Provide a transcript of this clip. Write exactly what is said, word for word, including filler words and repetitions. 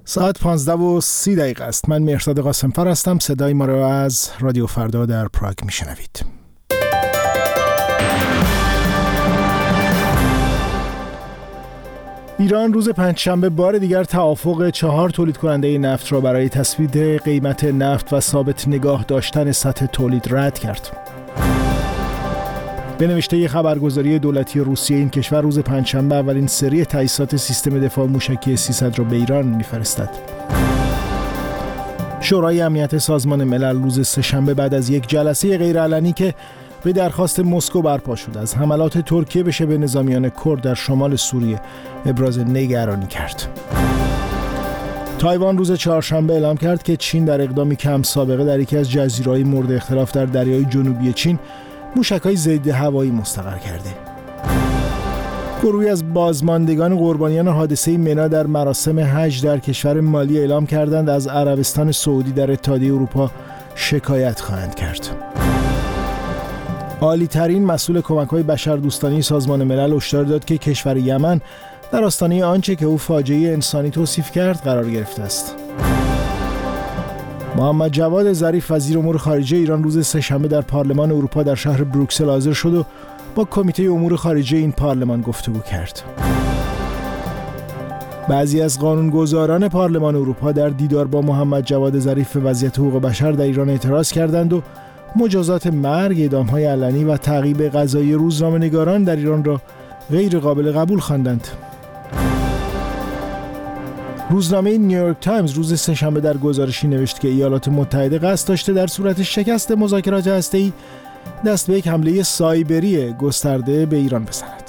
ساعت پانزده و سی دقیقه است. من مهرداد قاسمفر هستم. صدای ما را از رادیو فردا در پراگ میشنوید. ایران روز پنجشنبه بار دیگر توافق چهار تولید کننده نفت را برای تثبیت قیمت نفت و ثابت نگاه داشتن سطح تولید رد کرد. به نوشته خبرگزاری دولتی روسیه، این کشور روز پنجشنبه اولین سری تجهیزات سیستم دفاع موشکی سیصد را به ایران می‌فرستد. شورای امنیت سازمان ملل روز سه‌شنبه بعد از یک جلسه غیرعلنی که به درخواست مسکو برپا شد از حملات ترکیه به شبه نظامیان کرد در شمال سوریه ابراز نگرانی کرد. تایوان روز چهارشنبه اعلام کرد که چین در اقدامی کم سابقه در یکی از جزیره‌های مورد اختلاف در دریای جنوبی چین موشک‌های ضد هوایی مستقر کرده. گروهی از بازماندگان قربانیان حادثه منا در مراسم حج در کشور مالی اعلام کردند از عربستان سعودی در اتحادیه اروپا شکایت خواهند کرد. عالی ترین مسئول کمک‌های بشردوستانه سازمان ملل هشدار داد که کشور یمن در آستانه آنچه که او فاجعه انسانی توصیف کرد قرار گرفته است. محمد جواد ظریف وزیر امور خارجه ایران روز سه‌شنبه در پارلمان اروپا در شهر بروکسل حاضر شد و با کمیته امور خارجه این پارلمان گفتگو کرد. بعضی از قانونگذاران پارلمان اروپا در دیدار با محمد جواد ظریف به وضعیت حقوق بشر در ایران اعتراض کردند و مجازات مرگ، اعدام‌های علنی و تعقیب قضایی روزنامه‌نگاران در ایران را غیر قابل قبول خواندند. روزنامه نیویورک تایمز روز سه‌شنبه در گزارشی نوشت که ایالات متحده قصد داشته در صورت شکست مذاکرات هسته‌ای دست به یک حمله سایبری گسترده به ایران بزند.